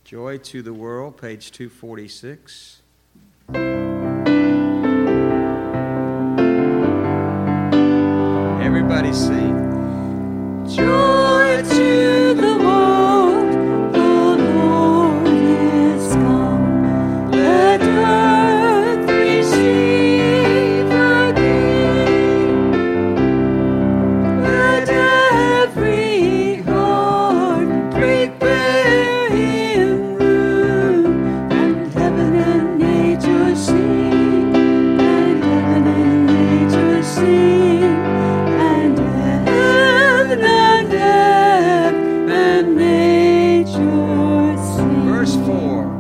Joy to the World, page 246. Everybody sing. Joy to the world, the Lord is come. Let earth receive her King. Let every heart prepare Him room, and heaven and nature sing, and heaven and nature sing, and heaven and nature sing. Verse 4.